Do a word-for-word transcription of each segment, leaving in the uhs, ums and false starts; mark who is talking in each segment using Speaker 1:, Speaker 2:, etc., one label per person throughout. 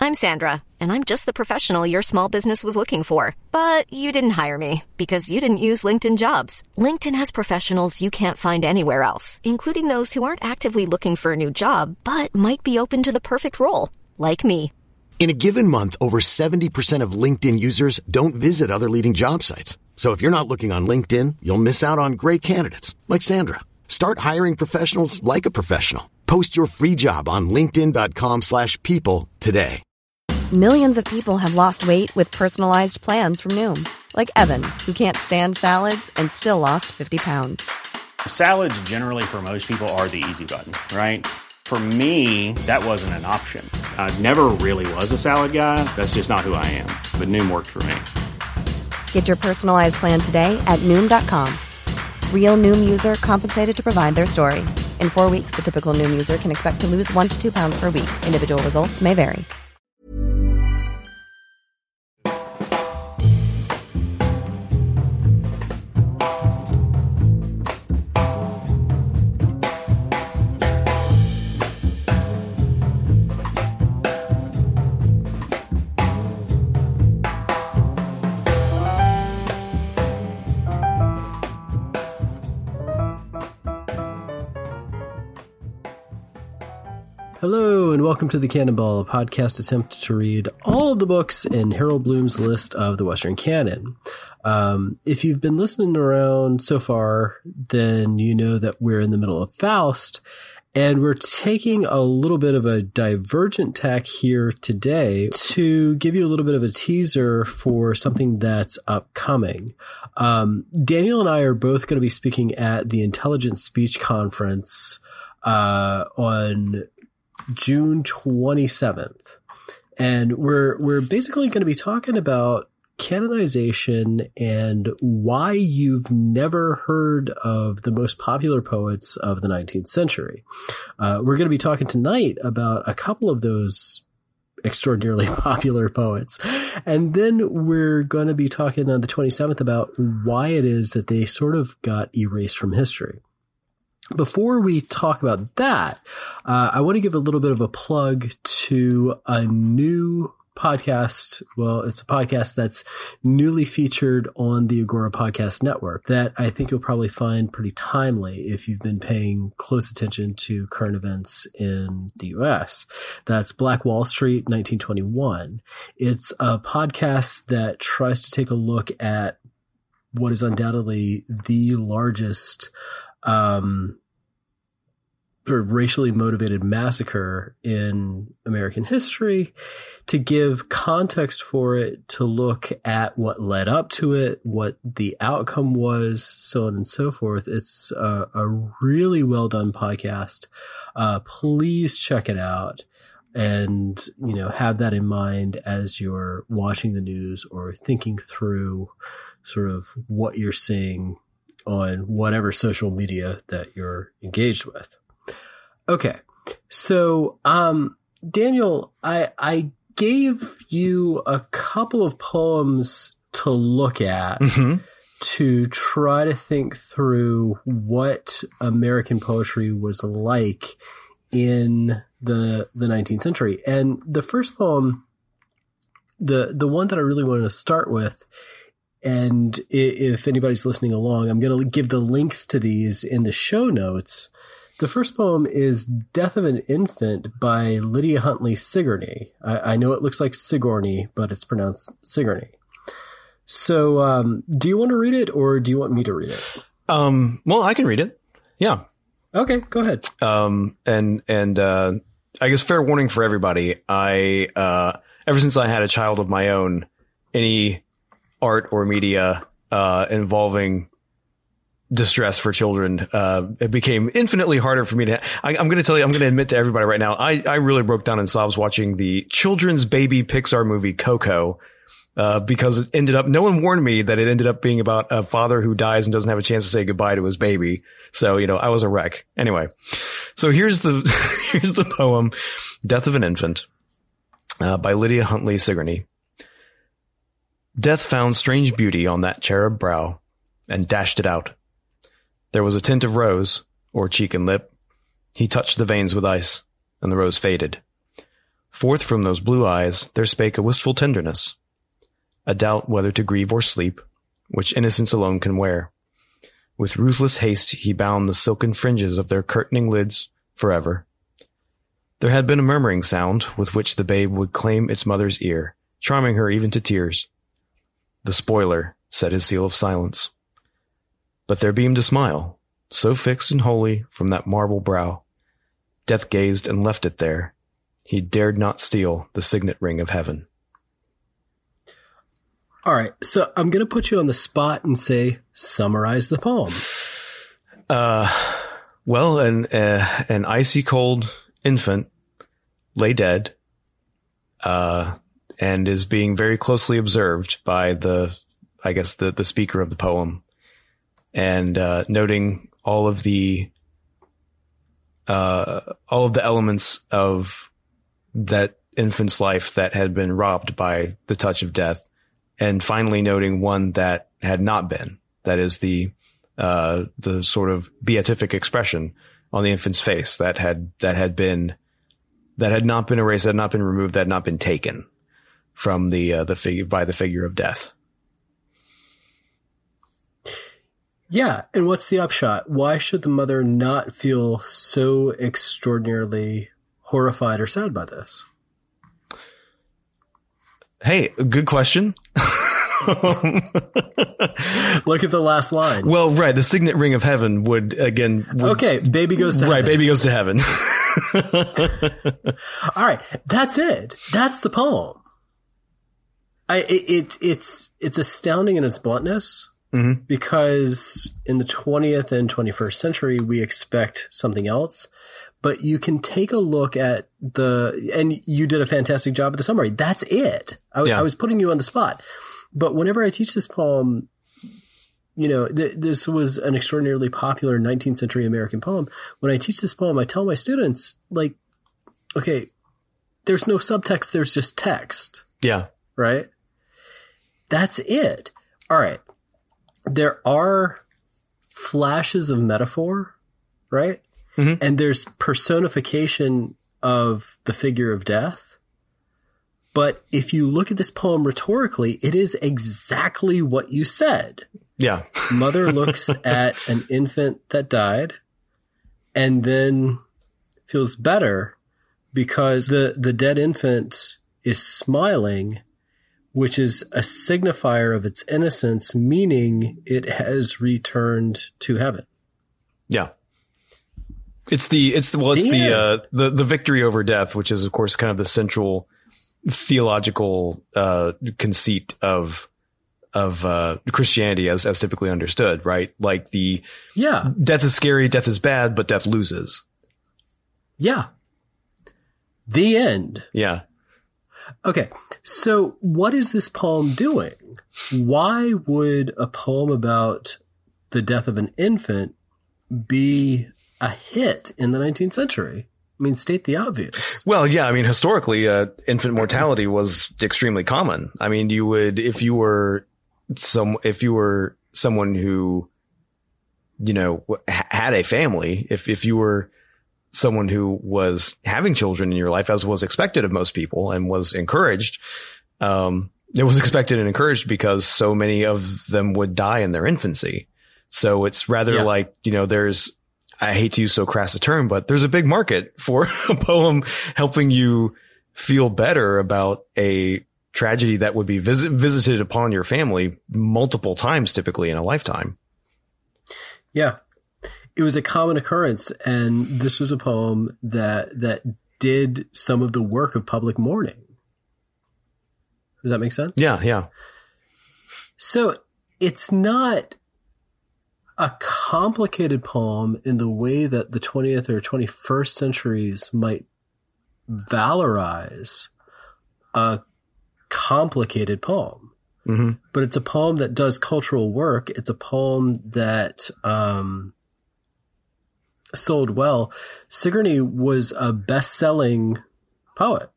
Speaker 1: I'm Sandra, and I'm just the professional your small business was looking for. But you didn't hire me because you didn't use LinkedIn Jobs. LinkedIn has professionals you can't find anywhere else, including those who aren't actively looking for a new job, but might be open to the perfect role, like me.
Speaker 2: In a given month, over seventy percent of LinkedIn users don't visit other leading job sites. So if you're not looking on LinkedIn, you'll miss out on great candidates like Sandra. Start hiring professionals like a professional. Post your free job on linkedin.com slash people today.
Speaker 3: Millions of people have lost weight with personalized plans from Noom. Like Evan, who can't stand salads and still lost fifty pounds.
Speaker 4: Salads generally for most people are the easy button, right? For me, that wasn't an option. I never really was a salad guy. That's just not who I am. But Noom worked for me.
Speaker 3: Get your personalized plan today at Noom dot com. Real Noom user compensated to provide their story. In four weeks, the typical Noom user can expect to lose one to two pounds per week. Individual results may vary.
Speaker 5: Hello, and welcome to the Cannonball, a podcast attempt to read all of the books in Harold Bloom's list of the Western canon. Um, if you've been listening around so far, then you know that we're in the middle of Faust, and we're taking a little bit of a divergent tack here today to give you a little bit of a teaser for something that's upcoming. Um, Daniel and I are both going to be speaking at the Intelligent Speech Conference uh, on June twenty-seventh. And we're we're basically going to be talking about canonization and why you've never heard of the most popular poets of the nineteenth century. Uh, we're going to be talking tonight about a couple of those extraordinarily popular poets. And then we're going to be talking on the twenty-seventh about why it is that they sort of got erased from history. Before we talk about that, uh, I want to give a little bit of a plug to a new podcast. Well, it's a podcast that's newly featured on the Agora Podcast Network that I think you'll probably find pretty timely if you've been paying close attention to current events in the U S. That's Black Wall Street nineteen twenty-one. It's a podcast that tries to take a look at what is undoubtedly the largest um, sort of racially motivated massacre in American history, to give context for it, to look at what led up to it, what the outcome was, so on and so forth. It's a, a really well done podcast. Uh, please check it out and, you know, have that in mind as you're watching the news or thinking through sort of what you're seeing on whatever social media that you're engaged with. Okay. So, um, Daniel, I, I gave you a couple of poems to look at mm-hmm. to try to think through what American poetry was like in the, the nineteenth century. And the first poem, the, the one that I really wanted to start with, and if anybody's listening along, I'm going to give the links to these in the show notes. The first poem is Death of an Infant by Lydia Huntley Sigourney. I, I know it looks like Sigourney, but it's pronounced Sigourney. So um, do you want to read it, or do you want me to read it?
Speaker 6: Um, well, I can read it. Yeah.
Speaker 5: Okay, go ahead.
Speaker 6: Um, and and uh, I guess fair warning for everybody. I uh, ever since I had a child of my own, any art or media uh, involving distress for children, uh, it became infinitely harder for me to, I, I'm going to tell you, I'm going to admit to everybody right now, I, I really broke down in sobs watching the children's baby Pixar movie Coco, uh, because it ended up, no one warned me that it ended up being about a father who dies and doesn't have a chance to say goodbye to his baby. So, you know, I was a wreck. Anyway, so here's the, here's the poem, Death of an Infant, uh, by Lydia Huntley Sigourney. Death found strange beauty on that cherub brow and dashed it out. There was a tint of rose, or cheek and lip. He touched the veins with ice, and the rose faded. Forth from those blue eyes there spake a wistful tenderness, a doubt whether to grieve or sleep, which innocence alone can wear. With ruthless haste he bound the silken fringes of their curtaining lids forever. There had been a murmuring sound with which the babe would claim its mother's ear, charming her even to tears. The spoiler set his seal of silence. But there beamed a smile, so fixed and holy from that marble brow. Death gazed and left it there. He dared not steal the signet ring of heaven.
Speaker 5: All right, so I'm going to put you on the spot and say, summarize the poem.
Speaker 6: Uh, well, an uh, an icy cold infant lay dead, uh, and is being very closely observed by the, I guess, the, the speaker of the poem, and uh, noting all of the uh, all of the elements of that infant's life that had been robbed by the touch of death. And finally noting one that had not been, that is the, uh, the sort of beatific expression on the infant's face that had, that had been, that had not been erased, that had not been removed, that had not been taken from the, uh, the figure, by the figure of death.
Speaker 5: Yeah. And what's the upshot? Why should the mother not feel so extraordinarily horrified or sad by this?
Speaker 6: Hey, good question.
Speaker 5: Look at the last line.
Speaker 6: Well, right. The signet ring of heaven would, again. Would,
Speaker 5: okay. Baby goes to
Speaker 6: right,
Speaker 5: heaven.
Speaker 6: Right. Baby goes to heaven.
Speaker 5: All right. That's it. That's the poem. I, it, it it's, it's astounding in its bluntness, mm-hmm. because in the twentieth and twenty-first century, we expect something else. But you can take a look at the, and you did a fantastic job of the summary. That's it. I, yeah. I was putting you on the spot. But whenever I teach this poem, you know, th- this was an extraordinarily popular nineteenth century American poem. When I teach this poem, I tell my students, like, okay, there's no subtext. There's just text.
Speaker 6: Yeah.
Speaker 5: Right? That's it. All right. There are flashes of metaphor, right? Mm-hmm. And there's personification of the figure of death. But if you look at this poem rhetorically, it is exactly what you said.
Speaker 6: Yeah.
Speaker 5: Mother looks at an infant that died and then feels better because the, the dead infant is smiling, which is a signifier of its innocence, meaning it has returned to heaven.
Speaker 6: Yeah. It's the, it's the, well, it's the, uh, the, the victory over death, which is of course kind of the central theological, uh, conceit of, of, uh, Christianity as, as typically understood, right? Like the,
Speaker 5: yeah,
Speaker 6: death is scary, death is bad, but death loses.
Speaker 5: Yeah. The end.
Speaker 6: Yeah.
Speaker 5: Okay. So what is this poem doing? Why would a poem about the death of an infant be a hit in the nineteenth century? I mean, state the obvious.
Speaker 6: Well, yeah. I mean, historically, uh, infant mortality was extremely common. I mean, you would, if you were some, if you were someone who, you know, had a family, if, if you were someone who was having children in your life, as was expected of most people and was encouraged, um, it was expected and encouraged because so many of them would die in their infancy. So it's rather yeah. like, you know, there's, I hate to use so crass a term, but there's a big market for a poem helping you feel better about a tragedy that would be visit, visited upon your family multiple times, typically in a lifetime.
Speaker 5: Yeah. It was a common occurrence. And this was a poem that, that did some of the work of public mourning. Does that make sense?
Speaker 6: Yeah. Yeah.
Speaker 5: So it's not a complicated poem in the way that the twentieth or twenty-first centuries might valorize a complicated poem. Mm-hmm. But it's a poem that does cultural work. It's a poem that um, sold well. Sigourney was a best-selling poet.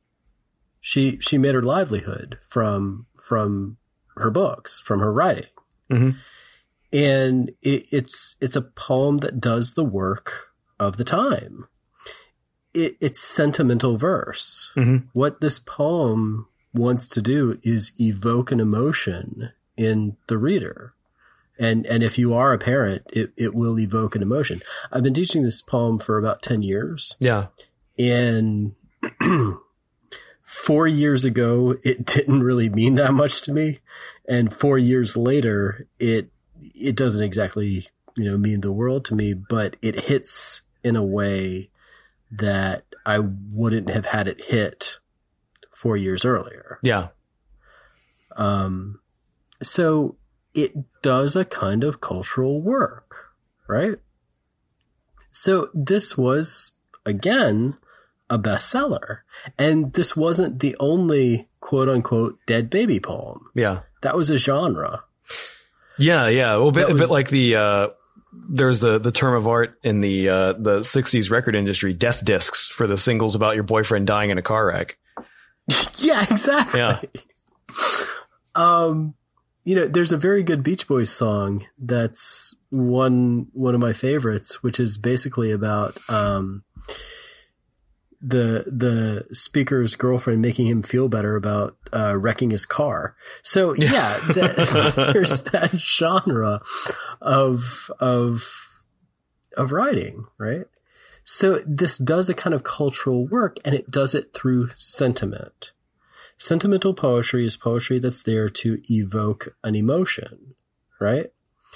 Speaker 5: She she made her livelihood from from her books, from her writing. Mm-hmm. And it, it's it's a poem that does the work of the time. it, it's sentimental verse.
Speaker 6: Mm-hmm.
Speaker 5: What this poem wants to do is evoke an emotion in the reader. And and if you are a parent, it, it will evoke an emotion. I've been teaching this poem for about ten years.
Speaker 6: Yeah.
Speaker 5: And four years ago, it didn't really mean that much to me. And four years later, it it doesn't exactly, you know, mean the world to me, but it hits in a way that I wouldn't have had it hit four years earlier.
Speaker 6: Yeah.
Speaker 5: Um, so it does a kind of cultural work, right? So this was, again, a bestseller. And this wasn't the only quote unquote dead baby poem.
Speaker 6: Yeah.
Speaker 5: That was a genre.
Speaker 6: Yeah. Yeah. Well, a bit,
Speaker 5: was,
Speaker 6: a bit like the, uh, there's the, the term of art in the, uh, the sixties record industry, death discs, for the singles about your boyfriend dying in a car wreck.
Speaker 5: Yeah, exactly.
Speaker 6: Yeah.
Speaker 5: Um, you know, there's a very good Beach Boys song that's one, one of my favorites, which is basically about, um, the, the speaker's girlfriend making him feel better about, uh, wrecking his car. So yeah, that, there's that genre of, of, of writing, right? So this does a kind of cultural work, and it does it through sentiment. Sentimental poetry is poetry that's there to evoke an emotion, right?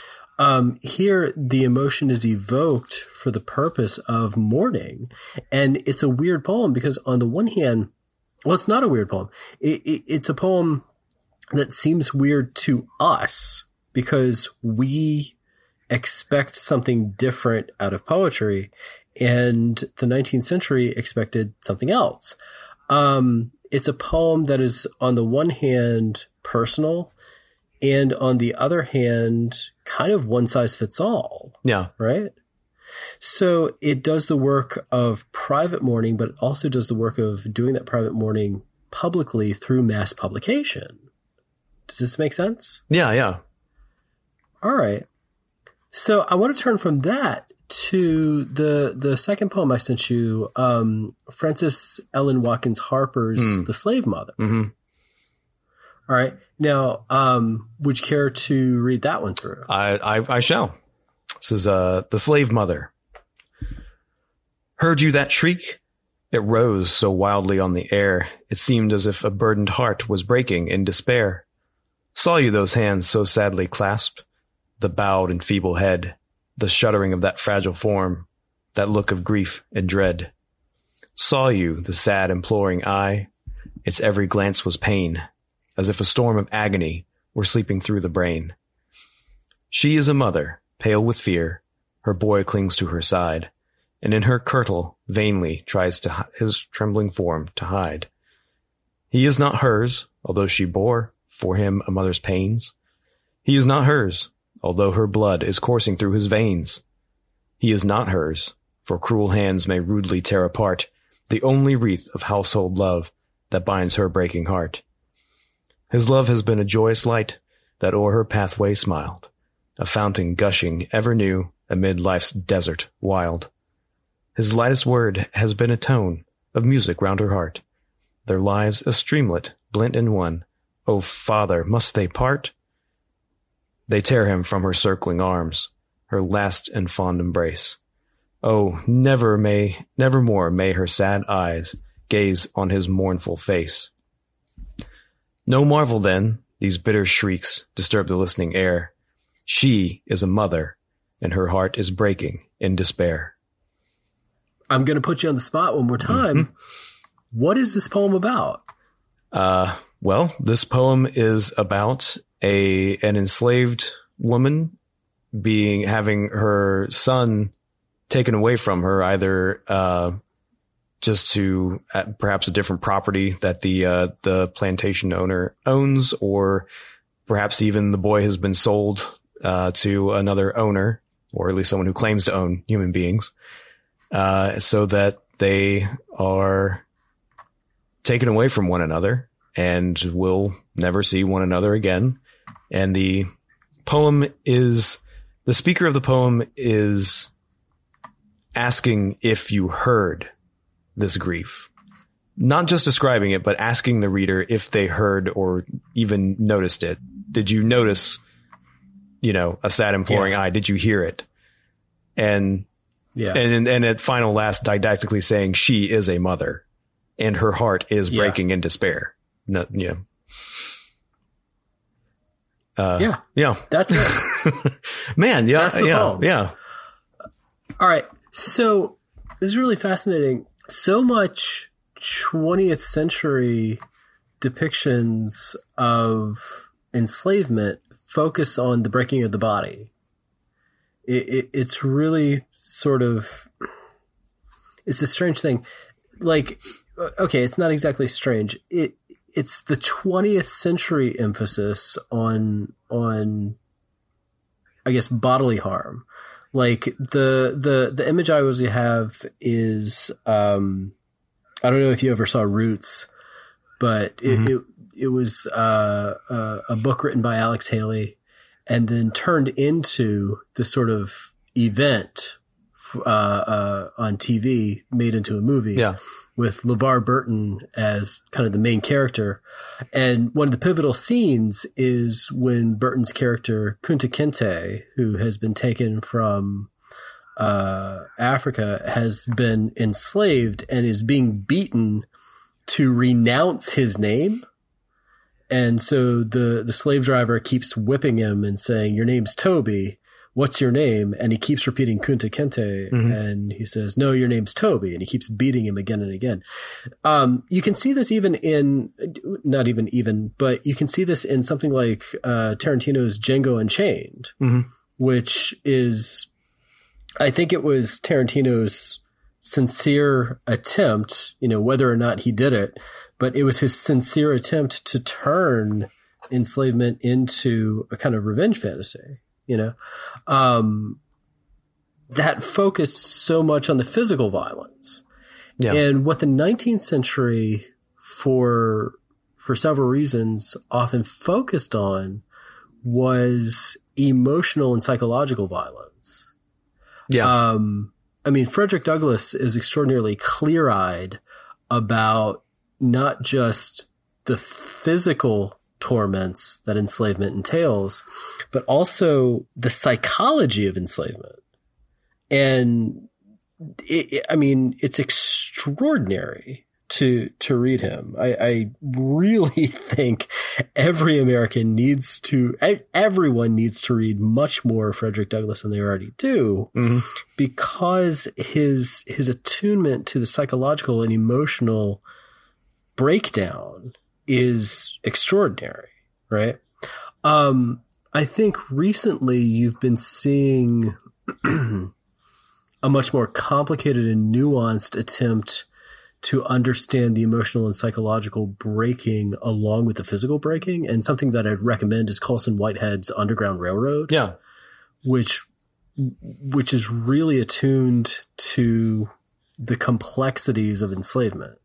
Speaker 5: Um, here, the emotion is evoked for the purpose of mourning. And it's a weird poem because on the one hand, well, it's not a weird poem. It, it, it's a poem that seems weird to us because we expect something different out of poetry. And the nineteenth century expected something else. Um, it's a poem that is on the one hand personal, and on the other hand, kind of one size fits all.
Speaker 6: Yeah.
Speaker 5: Right? So it does the work of private mourning, but it also does the work of doing that private mourning publicly through mass publication. Does this make sense?
Speaker 6: Yeah, yeah.
Speaker 5: All right. So I want to turn from that to the the second poem I sent you, um, Frances Ellen Watkins Harper's mm. The Slave Mother.
Speaker 6: Mm-hmm.
Speaker 5: All right. Now, um, would you care to read that one through?
Speaker 6: I, I, I shall. This is uh, The Slave Mother. Heard you that shriek? It rose so wildly on the air, it seemed as if a burdened heart was breaking in despair. Saw you those hands so sadly clasped, the bowed and feeble head, the shuddering of that fragile form, that look of grief and dread. Saw you the sad imploring eye, its every glance was pain, as if a storm of agony were sleeping through the brain. She is a mother, pale with fear, her boy clings to her side, and in her kirtle vainly tries to his trembling form to hide. He is not hers, although she bore for him a mother's pains. He is not hers, although her blood is coursing through his veins. He is not hers, for cruel hands may rudely tear apart the only wreath of household love that binds her breaking heart. His love has been a joyous light that o'er her pathway smiled, a fountain gushing ever new amid life's desert wild. His lightest word has been a tone of music round her heart, their lives a streamlet blent in one. O Father, must they part? They tear him from her circling arms, her last and fond embrace. Oh, never may, never more may her sad eyes gaze on his mournful face. No marvel then, these bitter shrieks disturb the listening air. She is a mother, and her heart is breaking in despair.
Speaker 5: I'm going to put you on the spot one more time. Mm-hmm. What is this poem about?
Speaker 6: Uh, well, this poem is about a an enslaved woman being having her son taken away from her, either uh, just to uh, perhaps a different property that the uh, the plantation owner owns, or perhaps even the boy has been sold uh, to another owner, or at least someone who claims to own human beings, uh, so that they are taken away from one another and will never see one another again. And the poem is, the speaker of the poem is asking if you heard this grief. Not just describing it, but asking the reader if they heard or even noticed it. Did you notice, you know, a sad imploring yeah. eye? Did you hear it? And, yeah. and, and at final last didactically saying she is a mother and her heart is yeah. breaking in despair. No, yeah. Uh,
Speaker 5: yeah.
Speaker 6: Yeah.
Speaker 5: That's it.
Speaker 6: Man. Yeah.
Speaker 5: That's the
Speaker 6: yeah.
Speaker 5: poem.
Speaker 6: Yeah.
Speaker 5: All right. So this is really fascinating. So much twentieth century depictions of enslavement focus on the breaking of the body. It, it, it's really sort of, it's a strange thing. Like, okay, it's not exactly strange. It, it's the twentieth century emphasis on, on, I guess, bodily harm. Like the, the, the image I always have is, um, I don't know if you ever saw Roots, but it, mm-hmm. it, it was, uh, uh, a book written by Alex Haley and then turned into this sort of event, uh, uh, on T V, made into a movie.
Speaker 6: Yeah.
Speaker 5: With LeVar Burton as kind of the main character. And one of the pivotal scenes is when Burton's character, Kunta Kinte, who has been taken from uh, Africa, has been enslaved and is being beaten to renounce his name. And so the, the slave driver keeps whipping him and saying, "Your name's Toby. What's your name?" And he keeps repeating Kunta Kinte. Mm-hmm. And he says, "No, your name's Toby." And he keeps beating him again and again. Um, you can see this even in, not even even, but you can see this in something like uh, Tarantino's Django Unchained, mm-hmm. which is, I think it was Tarantino's sincere attempt, you know, whether or not he did it, but it was his sincere attempt to turn enslavement into a kind of revenge fantasy. You know, um, that focused so much on the physical violence. Yeah. And what the nineteenth century, for, for several reasons, often focused on was emotional and psychological violence.
Speaker 6: Yeah.
Speaker 5: Um, I mean, Frederick Douglass is extraordinarily clear-eyed about not just the physical torments that enslavement entails, but also the psychology of enslavement. And it, it, I mean, it's extraordinary to, to read him. I, I really think every American needs to, everyone needs to read much more Frederick Douglass than they already do, mm-hmm. because his, his attunement to the psychological and emotional breakdown is extraordinary, right? Um, I think recently you've been seeing a much more complicated and nuanced attempt to understand the emotional and psychological breaking along with the physical breaking. And something that I'd recommend is Colson Whitehead's Underground Railroad.
Speaker 6: Yeah.
Speaker 5: Which, which is really attuned to the complexities of enslavement.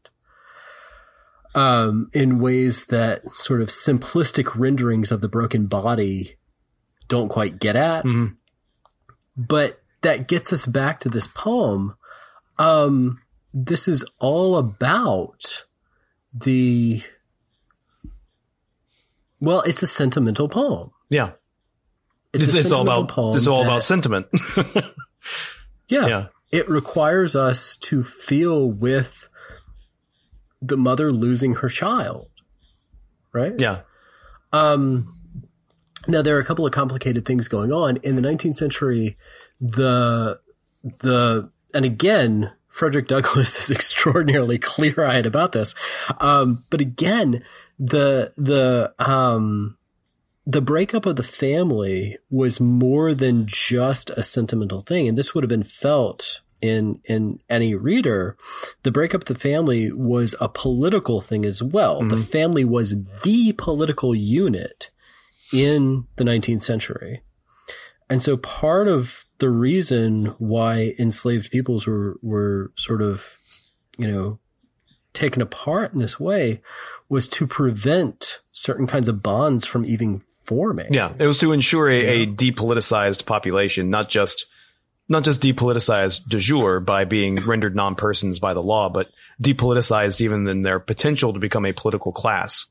Speaker 5: Um, in ways that sort of simplistic renderings of the broken body don't quite get at. Mm-hmm. But that gets us back to this poem. Um, this is all about the, well, it's a sentimental poem.
Speaker 6: Yeah.
Speaker 5: It's,
Speaker 6: it's, it's all about, it's all that, about sentiment.
Speaker 5: yeah,
Speaker 6: yeah.
Speaker 5: It requires us to feel with the mother losing her child, right?
Speaker 6: Yeah.
Speaker 5: Um, now there are a couple of complicated things going on in the nineteenth century. The, the, and again, Frederick Douglass is extraordinarily clear-eyed about this. Um, but again, the, the, um, the breakup of the family was more than just a sentimental thing. And this would have been felt in, in any reader. The breakup of the family was a political thing as well. Mm-hmm. The family was the political unit in the nineteenth century. And so part of the reason why enslaved peoples were, were sort of, you know, taken apart in this way was to prevent certain kinds of bonds from even forming.
Speaker 6: Yeah. It was to ensure a, a depoliticized population, not just not just depoliticized de jure by being rendered non-persons by the law, but depoliticized even in their potential to become a political class.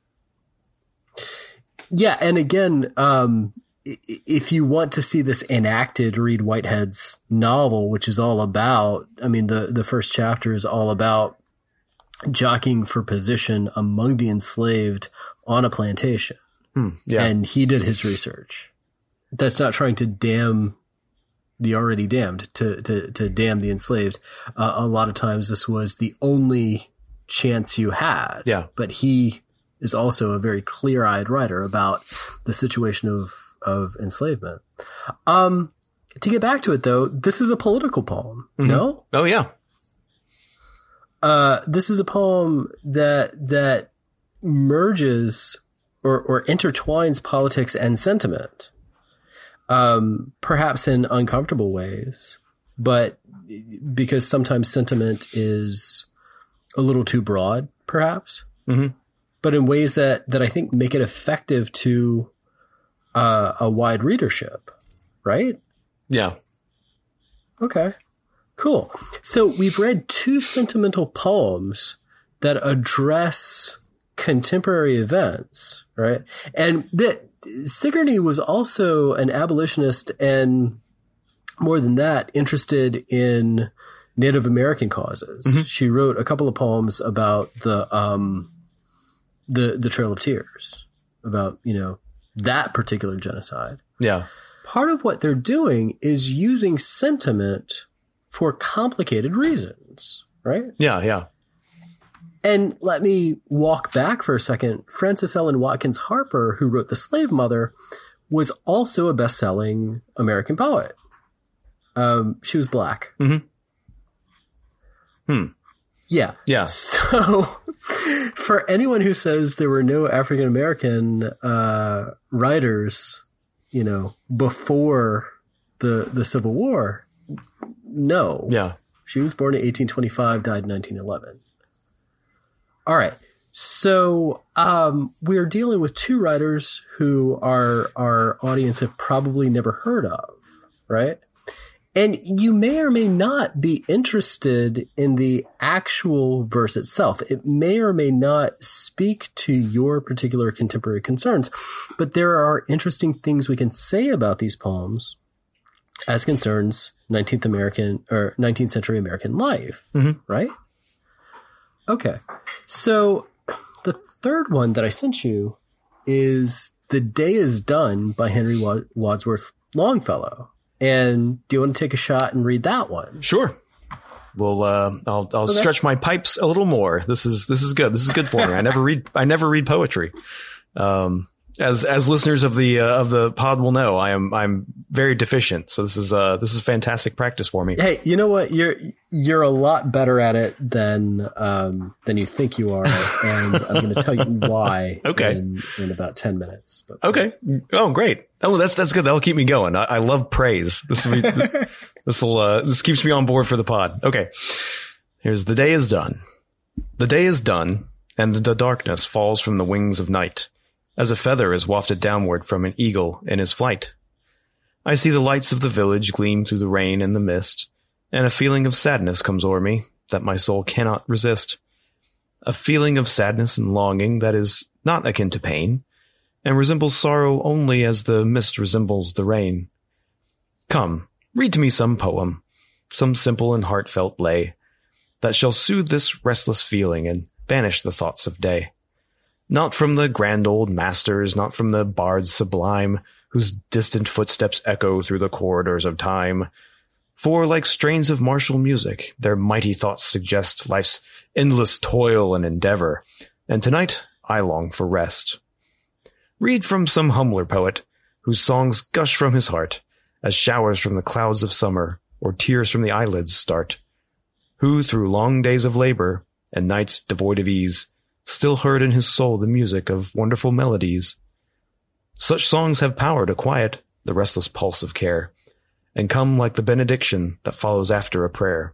Speaker 5: Yeah. And again, um, if you want to see this enacted, read Whitehead's novel, which is all about, I mean, the, the first chapter is all about jockeying for position among the enslaved on a plantation.
Speaker 6: Hmm, yeah.
Speaker 5: And he did his research. That's not trying to damn the already damned, to, to, to damn the enslaved. Uh, a lot of times this was the only chance you had.
Speaker 6: Yeah.
Speaker 5: But he is also a very clear-eyed writer about the situation of, of enslavement. Um, to get back to it though, this is a political poem. Mm-hmm. No?
Speaker 6: Oh yeah.
Speaker 5: Uh, this is a poem that, that merges or, or intertwines politics and sentiment. Um, perhaps in uncomfortable ways, but because sometimes sentiment is a little too broad, perhaps,
Speaker 6: mm-hmm.
Speaker 5: but in ways that, that I think make it effective to uh, a wide readership, right?
Speaker 6: Yeah.
Speaker 5: Okay, cool. So we've read two sentimental poems that address contemporary events, right? And that Sigourney was also an abolitionist and, more than that, interested in Native American causes. Mm-hmm. She wrote a couple of poems about the um, the the Trail of Tears, about, you know, that particular genocide.
Speaker 6: Yeah.
Speaker 5: Part of what they're doing is using sentiment for complicated reasons, right?
Speaker 6: Yeah, yeah.
Speaker 5: And let me walk back for a second. Frances Ellen Watkins Harper, who wrote The Slave Mother, was also a best-selling American poet. Um, she was black.
Speaker 6: Mm-hmm. Hmm.
Speaker 5: Yeah.
Speaker 6: Yeah.
Speaker 5: So for anyone who says there were no African-American uh, writers, you know, before the the Civil War, no.
Speaker 6: Yeah.
Speaker 5: She was born in eighteen twenty-five, died in nineteen eleven. All right. So um, we're dealing with two writers who our our audience have probably never heard of, right? And you may or may not be interested in the actual verse itself. It may or may not speak to your particular contemporary concerns, but there are interesting things we can say about these poems as concerns nineteenth American or nineteenth century American life, mm-hmm. right? Okay. So the third one that I sent you is The Day Is Done by Henry Wadsworth Longfellow. And do you want to take a shot and read that one?
Speaker 6: Sure. Well, uh, I'll, I'll okay. stretch my pipes a little more. This is, this is good. This is good for me. I never read, I never read poetry. Um, as, as listeners of the, uh, of the pod will know, I am, I'm very deficient. So this is, uh, this is fantastic practice for me.
Speaker 5: Hey, you know what? You're, you're a lot better at it than, um, than you think you are. And I'm going to tell you why
Speaker 6: okay.
Speaker 5: in, in about ten minutes. But
Speaker 6: okay. Oh, great. Oh, that's, that's good. That'll keep me going. I, I love praise. This will be, this will, uh, this keeps me on board for the pod. Okay. Here's The Day Is Done. The day is done, and the darkness falls from the wings of night, as a feather is wafted downward from an eagle in his flight. I see the lights of the village gleam through the rain and the mist, and a feeling of sadness comes o'er me that my soul cannot resist. A feeling of sadness and longing that is not akin to pain, and resembles sorrow only as the mist resembles the rain. Come, read to me some poem, some simple and heartfelt lay, that shall soothe this restless feeling and banish the thoughts of day. Not from the grand old masters, not from the bards sublime, whose distant footsteps echo through the corridors of time. For, like strains of martial music, their mighty thoughts suggest life's endless toil and endeavor, and tonight I long for rest. Read from some humbler poet, whose songs gush from his heart, as showers from the clouds of summer, or tears from the eyelids start, who through long days of labor, and nights devoid of ease, still heard in his soul the music of wonderful melodies. Such songs have power to quiet the restless pulse of care, and come like the benediction that follows after a prayer.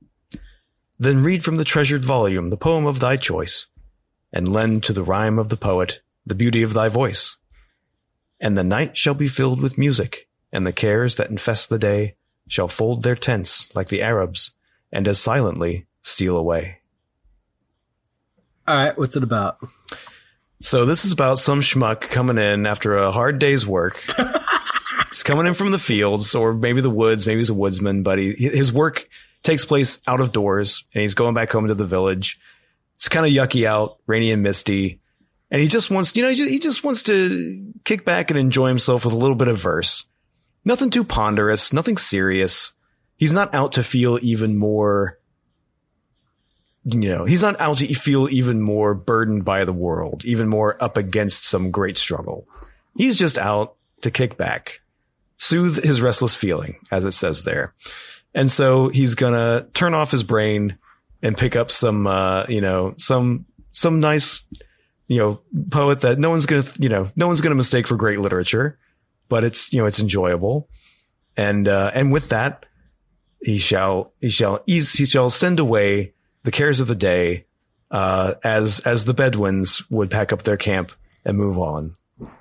Speaker 6: Then read from the treasured volume the poem of thy choice, and lend to the rhyme of the poet the beauty of thy voice. And the night shall be filled with music, and the cares that infest the day shall fold their tents like the Arabs and as silently steal away.
Speaker 5: All right, what's it about?
Speaker 6: So this is about some schmuck coming in after a hard day's work. He's coming in from the fields or maybe the woods. Maybe he's a woodsman, but he, his work takes place out of doors and he's going back home to the village. It's kind of yucky out, rainy and misty. And he just wants, you know, he just, he just wants to kick back and enjoy himself with a little bit of verse. Nothing too ponderous, nothing serious. He's not out to feel even more, you know, he's not out to feel even more burdened by the world, even more up against some great struggle. He's just out to kick back, soothe his restless feeling, as it says there. And so he's going to turn off his brain and pick up some, uh, you know, some, some nice, you know, poet that no one's going to, you know, no one's going to mistake for great literature, but it's, you know, it's enjoyable. And, uh, and with that, he shall, he shall, he shall send away the cares of the day, uh, as, as the Bedouins would pack up their camp and move on.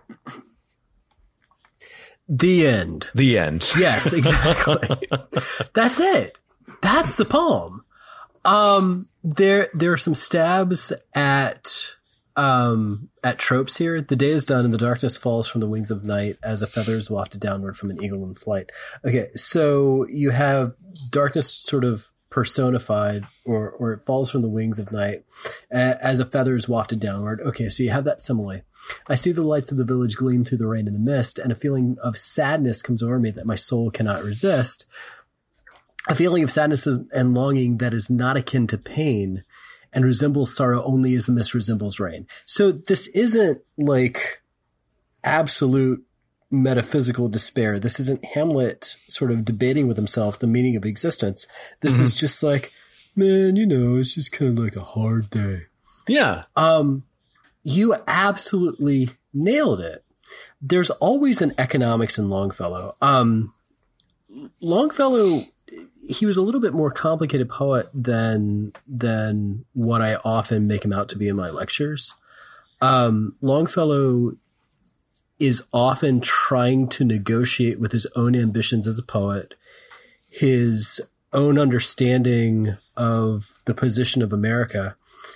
Speaker 5: The end.
Speaker 6: The end.
Speaker 5: Yes, exactly. That's it. That's the poem. Um, there, there are some stabs at, um, at tropes here. The day is done and the darkness falls from the wings of night as a feather is wafted downward from an eagle in flight. Okay. So you have darkness sort of personified or, or it falls from the wings of night as a feather is wafted downward. Okay. So you have that simile. I see the lights of the village gleam through the rain and the mist, and a feeling of sadness comes over me that my soul cannot resist. A feeling of sadness and longing that is not akin to pain and resembles sorrow only as the mist resembles rain. So this isn't like absolute metaphysical despair. This isn't Hamlet sort of debating with himself the meaning of existence. This mm-hmm. is just like, man, you know, it's just kind of like a hard day.
Speaker 6: Yeah.
Speaker 5: Um, You absolutely nailed it. There's always an economics in Longfellow. Um, Longfellow, he was a little bit more complicated poet than than what I often make him out to be in my lectures. Um, Longfellow is often trying to negotiate with his own ambitions as a poet, his own understanding of the position of America,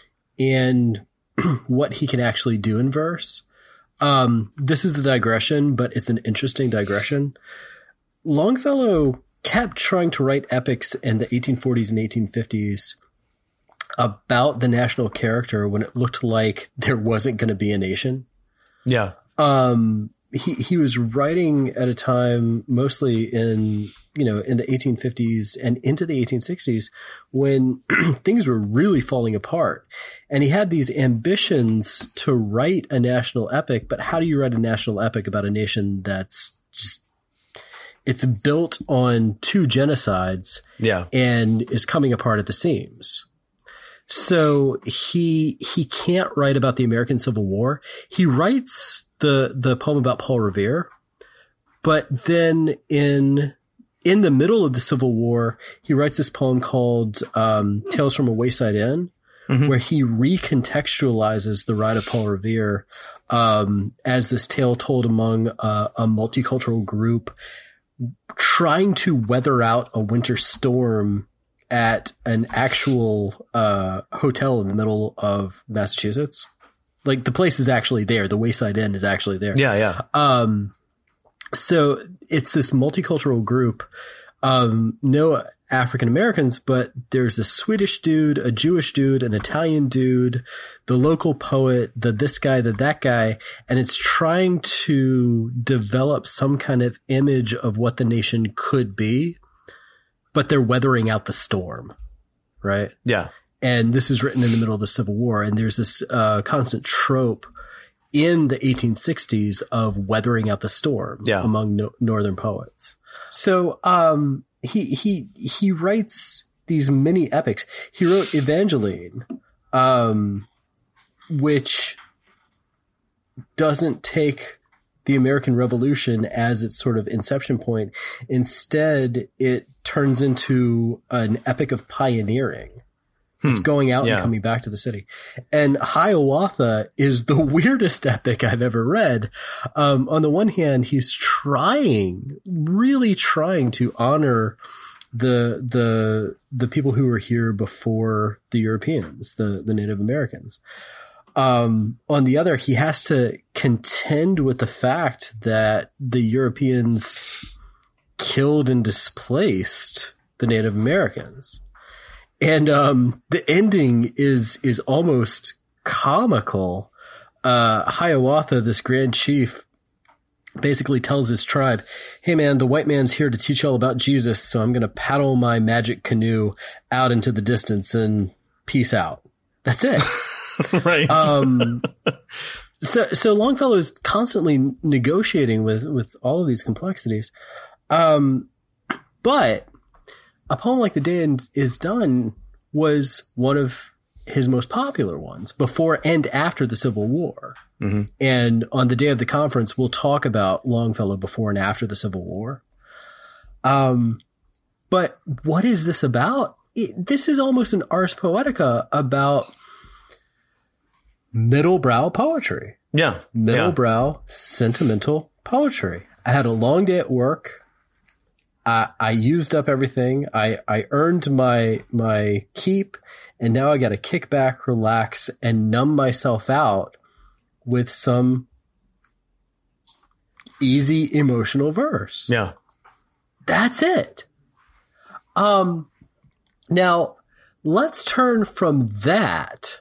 Speaker 5: and what he can actually do in verse. Um, this is a digression, but it's an interesting digression. Longfellow kept trying to write epics in the eighteen forties and eighteen fifties about the national character when it looked like there wasn't going to be a nation.
Speaker 6: Yeah.
Speaker 5: Um, he, he was writing at a time mostly in, you know, in the eighteen fifties and into the eighteen sixties when things were really falling apart. And he had these ambitions to write a national epic, but how do you write a national epic about a nation that's just, it's built on two genocides
Speaker 6: yeah.
Speaker 5: and is coming apart at the seams. So he, he can't write about the American Civil War. He writes the, the poem about Paul Revere, but then in, in the middle of the Civil War, he writes this poem called, um, Tales from a Wayside Inn, mm-hmm. where he recontextualizes the ride of Paul Revere, um, as this tale told among uh, a multicultural group trying to weather out a winter storm at an actual uh, hotel in the middle of Massachusetts. Like the place is actually there. The Wayside Inn is actually there.
Speaker 6: Yeah, yeah.
Speaker 5: Um, so it's this multicultural group. Um, no African Americans, but there's a Swedish dude, a Jewish dude, an Italian dude, the local poet, the this guy, the that guy, and it's trying to develop some kind of image of what the nation could be, but they're weathering out the storm, right?
Speaker 6: Yeah.
Speaker 5: And this is written in the middle of the Civil War, and there's this uh, constant trope in the eighteen sixties of weathering out the storm
Speaker 6: yeah.
Speaker 5: among no- Northern poets. So, um, he, he, he writes these mini epics. He wrote Evangeline, um, which doesn't take the American Revolution as its sort of inception point. Instead, it turns into an epic of pioneering. It's going out
Speaker 6: Yeah.
Speaker 5: and coming back to the city. And Hiawatha is the weirdest epic I've ever read. Um, on the one hand, he's trying, really trying to honor the, the, the people who were here before the Europeans, the, the Native Americans. Um, on the other, he has to contend with the fact that the Europeans killed and displaced the Native Americans. And um, the ending is is almost comical. Uh, Hiawatha, this grand chief, basically tells his tribe, hey, man, the white man's here to teach you all about Jesus, so I'm going to paddle my magic canoe out into the distance and peace out. That's it.
Speaker 6: Right.
Speaker 5: Um, so, so Longfellow is constantly negotiating with, with all of these complexities. Um, but a poem like The Day Is Done was one of his most popular ones before and after the Civil War. Mm-hmm. And on the day of the conference, we'll talk about Longfellow before and after the Civil War. Um, but what is this about? It, this is almost an ars poetica about middle-brow poetry.
Speaker 6: Yeah.
Speaker 5: Middle-brow,
Speaker 6: yeah.
Speaker 5: sentimental poetry. I had a long day at work. I, I used up everything. I, I earned my, my keep, and now I got to kick back, relax, and numb myself out with some easy emotional verse.
Speaker 6: Yeah.
Speaker 5: That's it. Um, now let's turn from that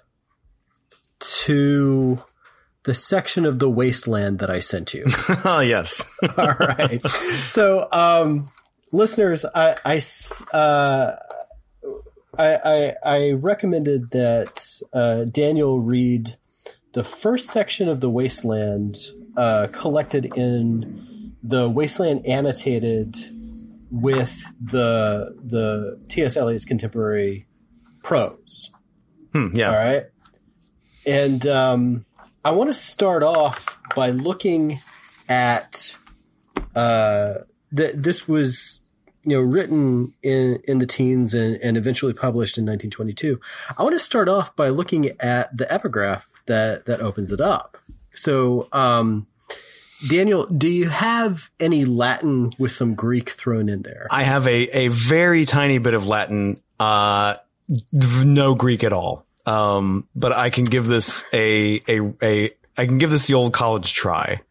Speaker 5: to the section of the wasteland that I sent you.
Speaker 6: Oh, yes.
Speaker 5: All right. So, um, listeners, I, I, uh, I, I, I recommended that, uh, Daniel read the first section of the Wasteland, uh, collected in the Wasteland Annotated with the, the T S. Eliot's contemporary prose.
Speaker 6: Hmm, yeah.
Speaker 5: All right. And, um, I want to start off by looking at, uh, th- this was, you know, written in, in the teens and, and eventually published in nineteen twenty-two. I want to start off by looking at the epigraph that, that opens it up. So, um, Daniel, do you have any Latin with some Greek thrown in there?
Speaker 6: I have a, a very tiny bit of Latin, uh, no Greek at all. Um, but I can give this a, a, a, I can give this the old college try.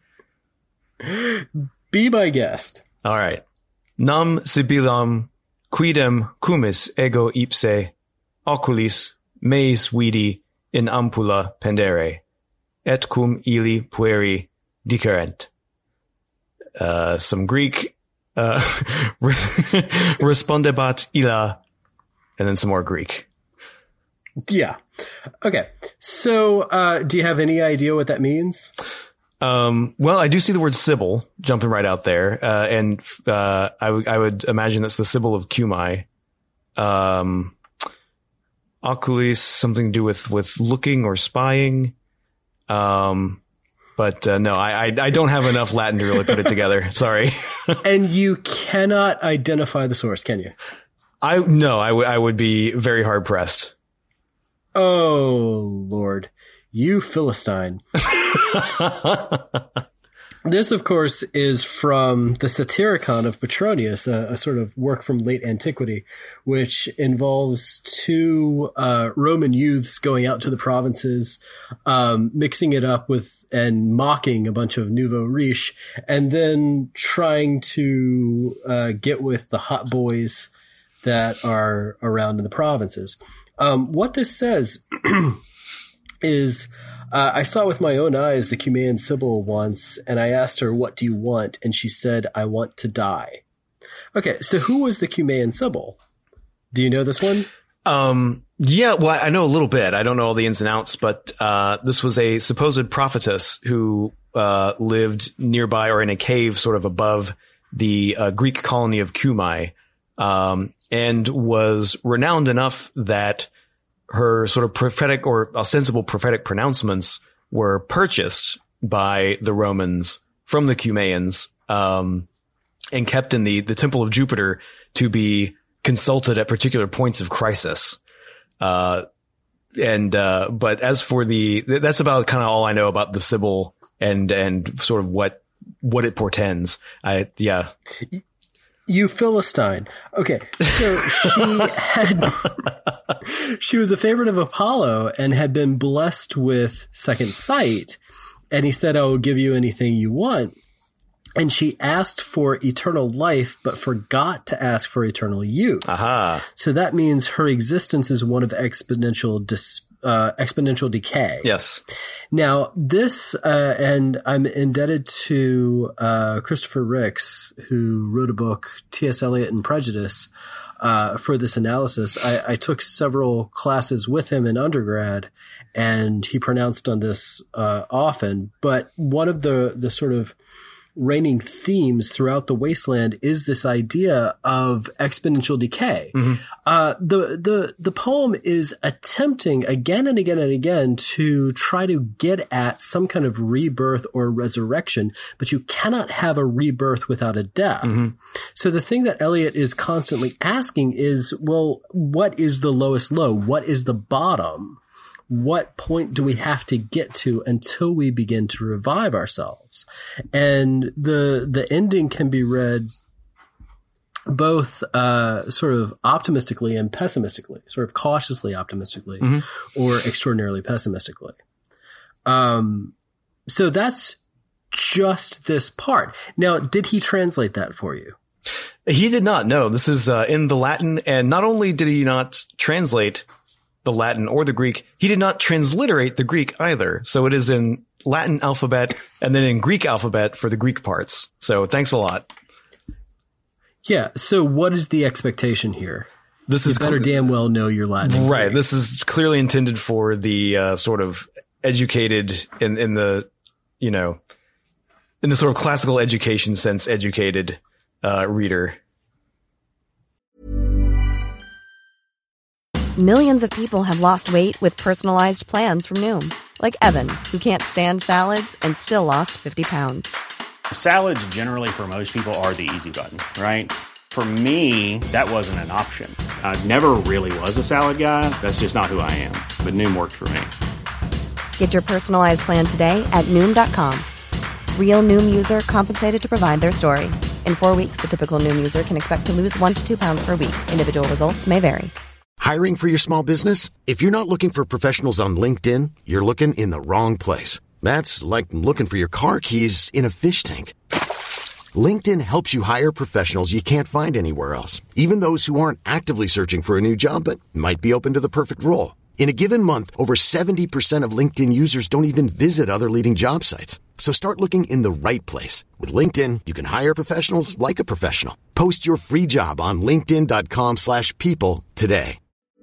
Speaker 5: Be my guest.
Speaker 6: All right. Nam sibilam quidem cumis ego ipse oculis meis vidi in ampula pendere et cum ili pueri dicerent. Uh, some Greek, uh, respondebat illa, and then some more Greek.
Speaker 5: Yeah. Okay. So, uh, do you have any idea what that means?
Speaker 6: Um, well, I do see the word Sibyl jumping right out there. Uh, and, uh, I would, I would imagine that's the Sibyl of Cumae. Um, oculis, something to do with, with looking or spying. Um, but, uh, no, I, I, I don't have enough Latin to really put it together. Sorry.
Speaker 5: And you cannot identify the source, can you?
Speaker 6: I, no, I would, I would be very hard pressed.
Speaker 5: Oh, Lord. You Philistine. This, of course, is from the Satyricon of Petronius, a, a sort of work from late antiquity, which involves two uh, Roman youths going out to the provinces, um, mixing it up with and mocking a bunch of nouveau riche, and then trying to uh, get with the hot boys that are around in the provinces. Um, what this says is, uh, I saw with my own eyes the Cumaean Sibyl once, and I asked her, what do you want? And she said, I want to die. Okay, so who was the Cumaean Sibyl? Do you know this one?
Speaker 6: Um, yeah, well, I know a little bit. I don't know all the ins and outs, but uh, this was a supposed prophetess who uh, lived nearby or in a cave sort of above the uh, Greek colony of Cumae. Um, and was renowned enough that her sort of prophetic or ostensible prophetic pronouncements were purchased by the Romans from the Cumaeans, um, and kept in the, the temple of Jupiter to be consulted at particular points of crisis. Uh, and, uh, but as for the, that's about kind of all I know about the Sibyl and, and sort of what, what it portends. I, yeah.
Speaker 5: You Philistine. Okay. So she had, she was a favorite of Apollo and had been blessed with second sight. And he said, I will give you anything you want. And she asked for eternal life, but forgot to ask for eternal youth.
Speaker 6: Aha.
Speaker 5: So that means her existence is one of exponential dis, uh, exponential decay.
Speaker 6: Yes.
Speaker 5: Now this, uh, and I'm indebted to uh, Christopher Ricks, who wrote a book, T S. Eliot and Prejudice, uh, for this analysis. I, I took several classes with him in undergrad, and he pronounced on this uh, often. But one of the the sort of reigning themes throughout the Wasteland is this idea of exponential decay. Mm-hmm. Uh, the, the, the poem is attempting again and again and again to try to get at some kind of rebirth or resurrection, but you cannot have a rebirth without a death. Mm-hmm. So the thing that Eliot is constantly asking is, well, what is the lowest low? What is the bottom? What point do we have to get to until we begin to revive ourselves? And the the ending can be read both uh, sort of optimistically and pessimistically, sort of cautiously optimistically mm-hmm. or extraordinarily pessimistically. Um, so that's just this part. Now, did he translate that for you?
Speaker 6: He did not. No, this is uh, in the Latin. And not only did he not translate the Latin or the Greek, he did not transliterate the Greek either. So it is in Latin alphabet and then in Greek alphabet for the Greek parts. So thanks a lot.
Speaker 5: Yeah. So what is the expectation here?
Speaker 6: This
Speaker 5: you
Speaker 6: is
Speaker 5: better cl- damn well know your Latin.
Speaker 6: Right.
Speaker 5: Greek.
Speaker 6: This is clearly intended for the uh, sort of educated in, in the, you know, in the sort of classical education sense, educated uh, reader.
Speaker 3: Millions of people have lost weight with personalized plans from Noom. Like Evan, who can't stand salads and still lost fifty pounds.
Speaker 4: Salads generally for most people are the easy button, right? For me, that wasn't an option. I never really was a salad guy. That's just not who I am. But Noom worked for me.
Speaker 3: Get your personalized plan today at Noom dot com. Real Noom user compensated to provide their story. In four weeks, the typical Noom user can expect to lose one to two pounds per week. Individual results may vary.
Speaker 2: Hiring for your small business? If you're not looking for professionals on LinkedIn, you're looking in the wrong place. That's like looking for your car keys in a fish tank. LinkedIn helps you hire professionals you can't find anywhere else, even those who aren't actively searching for a new job but might be open to the perfect role. In a given month, over seventy percent of LinkedIn users don't even visit other leading job sites. So start looking in the right place. With LinkedIn, you can hire professionals like a professional. Post your free job on linkedin dot com slash people today.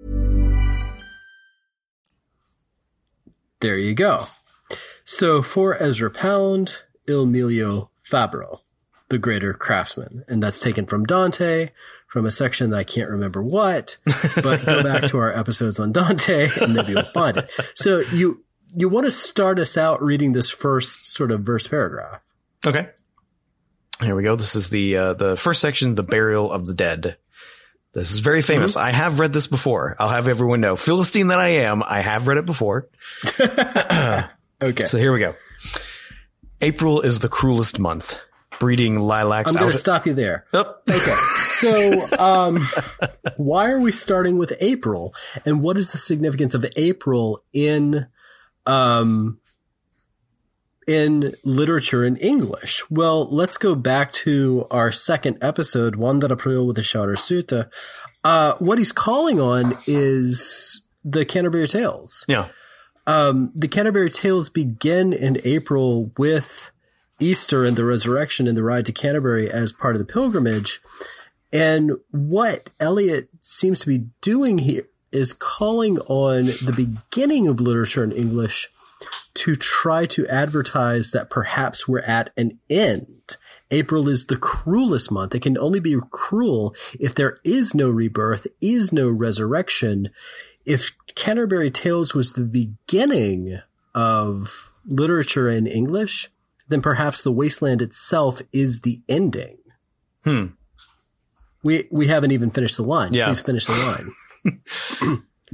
Speaker 5: There you go. So for Ezra Pound, Il Meglio Fabbro, the greater craftsman. And that's taken from Dante, from a section that I can't remember what, but go back to our episodes on Dante and maybe you'll find it. So you you want to start us out reading this first sort of verse paragraph.
Speaker 6: Okay. Here we go. This is the uh, the first section, the burial of the dead. This is very famous. Mm-hmm. I have read this before. I'll have everyone know. Philistine that I am, I have read it before.
Speaker 5: Okay.
Speaker 6: So here we go. April is the cruelest month, breeding lilacs.
Speaker 5: I'm going to
Speaker 6: out-
Speaker 5: stop you there.
Speaker 6: Oh.
Speaker 5: Okay. So um, why are we starting with April? And what is the significance of April in um, in literature in English? Well, let's go back to our second episode, One that April with the Shouter Sutta. Uh, what he's calling on is the Canterbury Tales.
Speaker 6: Yeah.
Speaker 5: Um, the Canterbury Tales begin in April with Easter and the resurrection and the ride to Canterbury as part of the pilgrimage. And what Eliot seems to be doing here is calling on the beginning of literature in English to try to advertise that perhaps we're at an end. April is the cruelest month. It can only be cruel if there is no rebirth, is no resurrection. If Canterbury Tales was the beginning of literature in English, then perhaps the Wasteland itself is the ending.
Speaker 6: Hmm.
Speaker 5: We we haven't even finished the line.
Speaker 6: Yeah.
Speaker 5: Please finish the line.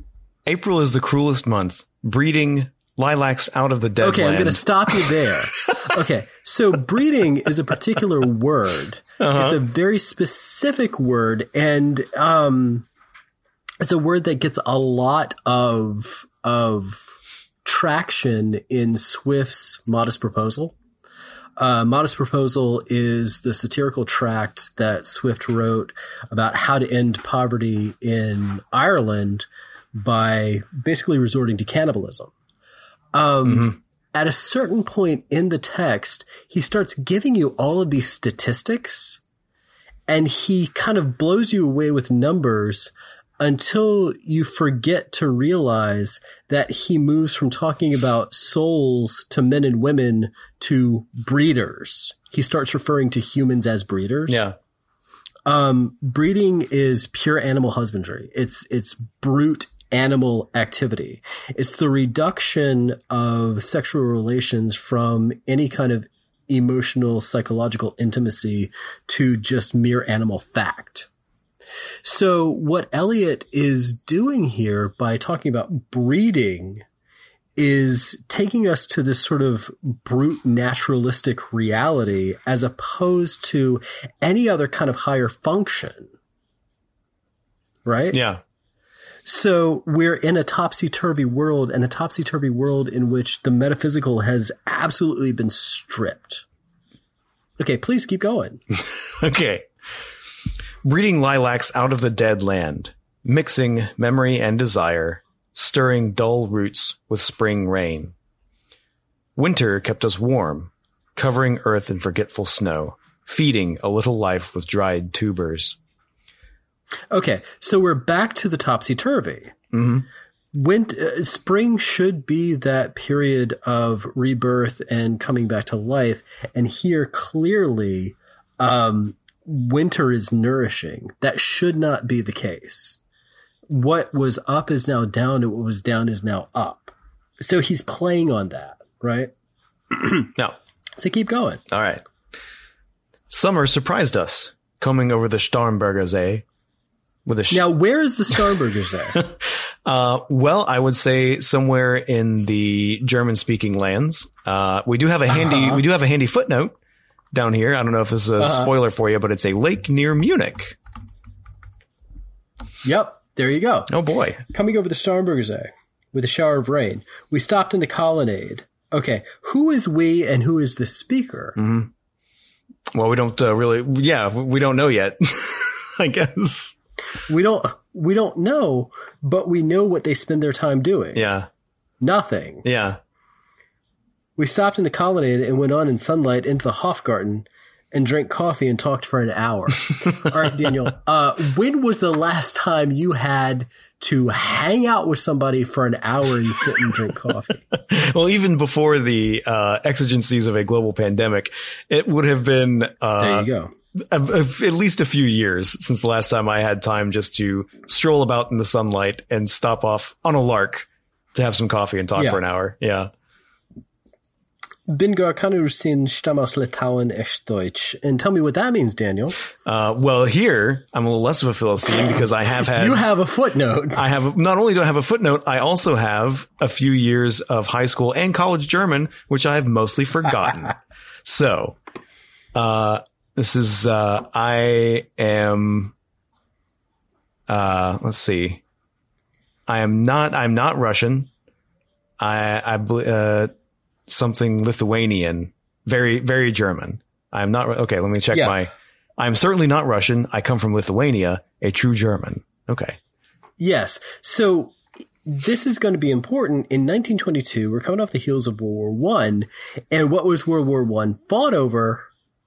Speaker 6: April is the cruelest month, breeding lilacs out of the dead
Speaker 5: Okay,
Speaker 6: land.
Speaker 5: I'm going to stop you there. Okay, so breeding is a particular word. Uh-huh. It's a very specific word, and um, it's a word that gets a lot of of traction in Swift's Modest Proposal. Uh, Modest Proposal is the satirical tract that Swift wrote about how to end poverty in Ireland by basically resorting to cannibalism. Um, mm-hmm. At a certain point in the text, he starts giving you all of these statistics, and he kind of blows you away with numbers until you forget to realize that he moves from talking about souls to men and women to breeders. He starts referring to humans as breeders.
Speaker 6: Yeah.
Speaker 5: Um, breeding is pure animal husbandry. It's, it's brute animal activity. It's the reduction of sexual relations from any kind of emotional, psychological intimacy to just mere animal fact. So what Eliot is doing here by talking about breeding is taking us to this sort of brute naturalistic reality as opposed to any other kind of higher function. Right?
Speaker 6: Yeah.
Speaker 5: So we're in a topsy-turvy world, and a topsy-turvy world in which the metaphysical has absolutely been stripped. Okay, please keep going.
Speaker 6: Okay. Breeding lilacs out of the dead land, mixing memory and desire, stirring dull roots with spring rain. Winter kept us warm, covering earth in forgetful snow, feeding a little life with dried tubers.
Speaker 5: Okay, so we're back to the topsy-turvy.
Speaker 6: Mm-hmm.
Speaker 5: When, uh, spring should be that period of rebirth and coming back to life, and here clearly um, winter is nourishing. That should not be the case. What was up is now down, and what was down is now up. So he's playing on that, right?
Speaker 6: No.
Speaker 5: So keep going.
Speaker 6: All right. Summer surprised us, coming over the Starnberger See. With a sh-
Speaker 5: now, where is the Starnberger See?
Speaker 6: uh, well, I would say somewhere in the German-speaking lands. Uh, we do have a handy, uh-huh. we do have a handy footnote down here. I don't know if this is a uh-huh. spoiler for you, but it's a lake near Munich.
Speaker 5: Yep, there you go.
Speaker 6: Oh boy,
Speaker 5: coming over the Starnberger See with a shower of rain. We stopped in the colonnade. Okay, who is we and who is the speaker?
Speaker 6: Mm-hmm. Well, we don't uh, really. Yeah, we don't know yet. I guess.
Speaker 5: We don't, we don't know, but we know what they spend their time doing.
Speaker 6: Yeah.
Speaker 5: Nothing.
Speaker 6: Yeah.
Speaker 5: We stopped in the colonnade and went on in sunlight into the Hofgarten and drank coffee and talked for an hour. All right, Daniel, uh, when was the last time you had to hang out with somebody for an hour and sit and drink coffee?
Speaker 6: Well, even before the uh, exigencies of a global pandemic, it would have been, uh,
Speaker 5: there you go.
Speaker 6: Of, of at least a few years since the last time I had time just to stroll about in the sunlight and stop off on a lark to have some coffee and talk
Speaker 5: yeah.
Speaker 6: for an hour. Yeah.
Speaker 5: Bin gar kann sin stamm aus Litauen echt Deutsch. And tell me what that means, Daniel.
Speaker 6: Uh, well, here I'm a little less of a Philistine because I have had.
Speaker 5: You have a footnote.
Speaker 6: I have, not only do I have a footnote, I also have a few years of high school and college German, which I have mostly forgotten. So, uh, This is, uh, I am, uh, let's see. I am not, I'm not Russian. I, I, uh, something Lithuanian, very, very German. I'm not, okay, let me check yeah. my, I'm certainly not Russian. I come from Lithuania, a true German. Okay.
Speaker 5: Yes. So this is going to be important. In nineteen twenty-two, we're coming off the heels of World War One. And what was World War One fought over?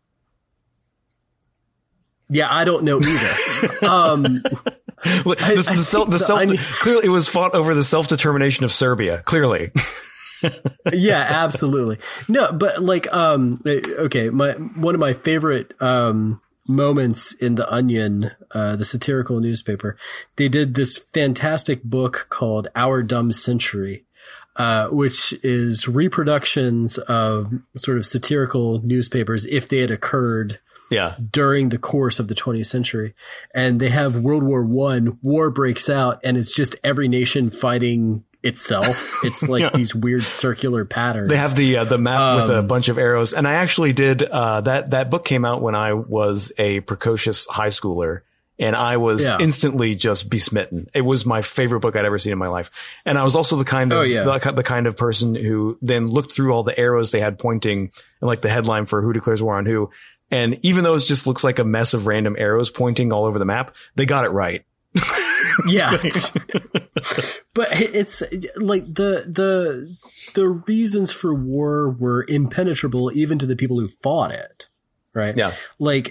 Speaker 5: Yeah, I don't know either. um,
Speaker 6: the,
Speaker 5: I,
Speaker 6: the,
Speaker 5: I
Speaker 6: the self, the self,
Speaker 5: I mean,
Speaker 6: clearly, it was fought over the self-determination of Serbia. Clearly.
Speaker 5: Yeah, absolutely. No, but like, um, okay, my one of my favorite um, moments in The Onion, uh, the satirical newspaper, they did this fantastic book called Our Dumb Century. Uh, which is reproductions of sort of satirical newspapers if they had occurred
Speaker 6: Yeah.
Speaker 5: during the course of the twentieth century. And they have World War One, war breaks out, and it's just every nation fighting itself. It's like yeah. these weird circular patterns.
Speaker 6: They have the uh, the map um, with a bunch of arrows. And I actually did uh, that. That book came out when I was a precocious high schooler. And I was yeah. instantly just besmitten. It was my favorite book I'd ever seen in my life. And I was also the kind of, oh, yeah. the, the kind of person who then looked through all the arrows they had pointing and like the headline for Who Declares War on Who. And even though it just looks like a mess of random arrows pointing all over the map, they got it right.
Speaker 5: Yeah. But it's like the, the, the reasons for war were impenetrable even to the people who fought it. Right.
Speaker 6: Yeah.
Speaker 5: Like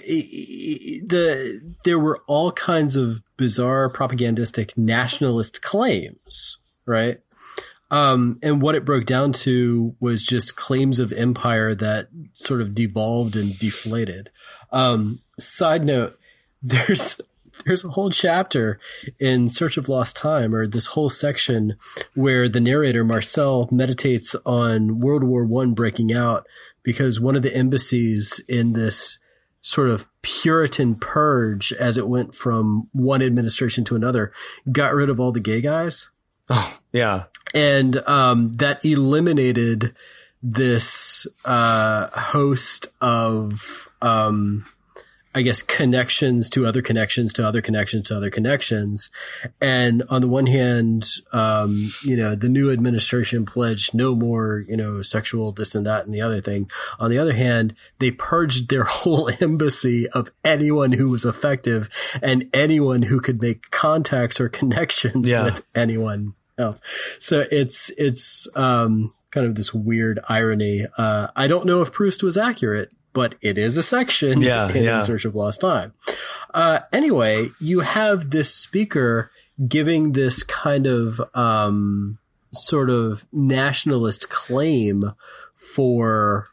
Speaker 5: the, there were all kinds of bizarre propagandistic nationalist claims. Right. Um, and what it broke down to was just claims of empire that sort of devolved and deflated. Um, side note, there's, there's a whole chapter in Search of Lost Time, or this whole section where the narrator Marcel meditates on World War One breaking out, because one of the embassies in this sort of Puritan purge, as it went from one administration to another, got rid of all the gay guys.
Speaker 6: Oh, yeah.
Speaker 5: And um, that eliminated this uh, host of, um, I guess, connections to other connections to other connections to other connections. And on the one hand, um, you know, the new administration pledged no more, you know, sexual this and that and the other thing. On the other hand, they purged their whole embassy of anyone who was effective and anyone who could make contacts or connections yeah. with anyone else. So it's, it's, um, kind of this weird irony. Uh, I don't know if Proust was accurate, but it is a section
Speaker 6: yeah,
Speaker 5: in,
Speaker 6: yeah.
Speaker 5: in Search of Lost Time. Uh, anyway, you have this speaker giving this kind of, um, sort of nationalist claim for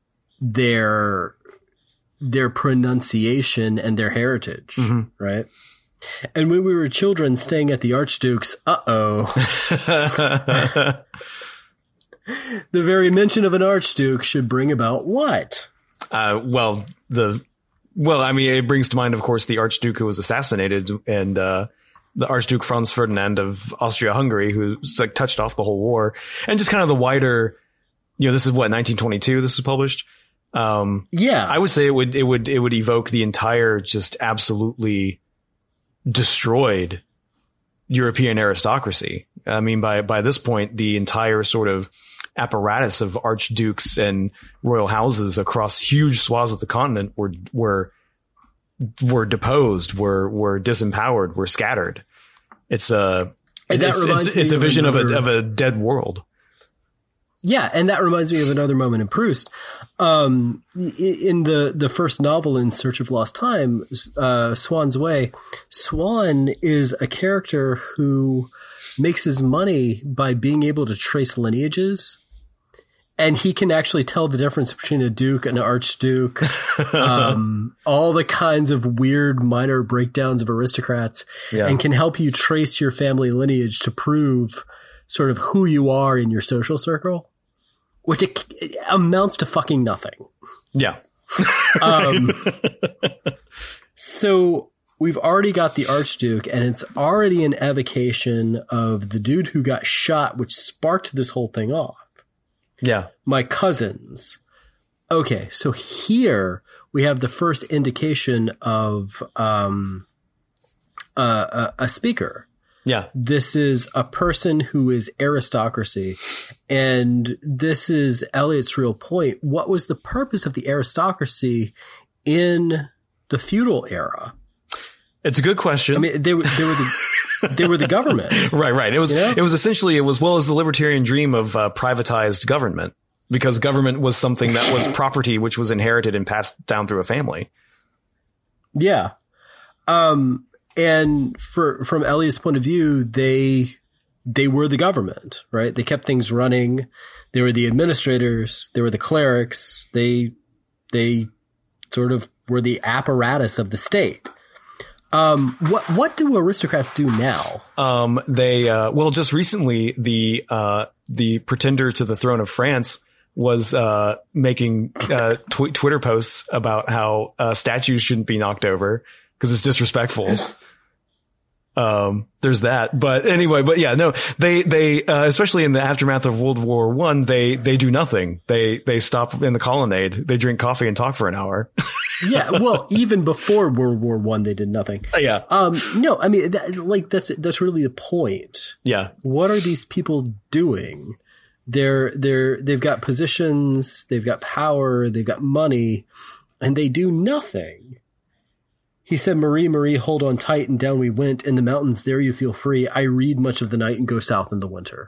Speaker 5: their, their pronunciation and their heritage, mm-hmm. right? And when we were children staying at the Archduke's, uh-oh. The very mention of an Archduke should bring about what?
Speaker 6: Uh, well, the, well, I mean, it brings to mind, of course, the Archduke who was assassinated, and, uh, the Archduke Franz Ferdinand of Austria-Hungary, who like touched off the whole war, and just kind of the wider, you know, this is what, nineteen twenty-two, this was published. Um,
Speaker 5: yeah,
Speaker 6: I would say it would, it would, it would evoke the entire just absolutely destroyed European aristocracy. I mean, by, by this point, the entire sort of apparatus of archdukes and royal houses across huge swaths of the continent were, were, were deposed, were, were disempowered, were scattered. It's a, it's, it's, it's a vision of, another, of a, of a dead world.
Speaker 5: Yeah. And that reminds me of another moment in Proust. Um, in the, the first novel in Search of Lost Time, uh, Swann's Way, Swann is a character who makes his money by being able to trace lineages. And he can actually tell the difference between a duke and an archduke, um, all the kinds of weird minor breakdowns of aristocrats, yeah. and can help you trace your family lineage to prove sort of who you are in your social circle, which it, it amounts to fucking nothing.
Speaker 6: Yeah.
Speaker 5: um, so we've already got the Archduke, and it's already an evocation of the dude who got shot, which sparked this whole thing off.
Speaker 6: Yeah.
Speaker 5: My cousins. Okay. So here we have the first indication of, um, uh, a, a speaker.
Speaker 6: Yeah.
Speaker 5: This is a person who is aristocracy. And this is Eliot's real point. What was the purpose of the aristocracy in the feudal era?
Speaker 6: It's a good question.
Speaker 5: I mean, they were, they were the, they were the government.
Speaker 6: Right, right. It was, you know? it was essentially, it was well as the libertarian dream of uh, privatized government, because government was something that was property, which was inherited and passed down through a family.
Speaker 5: Yeah. Um, and for, from Eliot's point of view, they, they were the government, right? They kept things running. They were the administrators. They were the clerics. They, they sort of were the apparatus of the state. Um, what, what do aristocrats do now?
Speaker 6: Um, they, uh, well, just recently, the, uh, the pretender to the throne of France, was uh, making uh, tw- Twitter posts about how uh, statues shouldn't be knocked over because it's disrespectful. Um, there's that, but anyway, but yeah, no, they, they, uh, especially in the aftermath of World War One, they, they do nothing. They, they stop in the colonnade. They drink coffee and talk for an hour.
Speaker 5: Yeah. Well, even before World War One, they did nothing.
Speaker 6: Yeah.
Speaker 5: Um, no, I mean, that, like, that's, that's really the point.
Speaker 6: Yeah.
Speaker 5: What are these people doing? They're, they're, they've got positions, they've got power, they've got money, and they do nothing. He said, Marie, Marie, hold on tight, and down we went. In the mountains, there you feel free. I read much of the night and go south in the winter.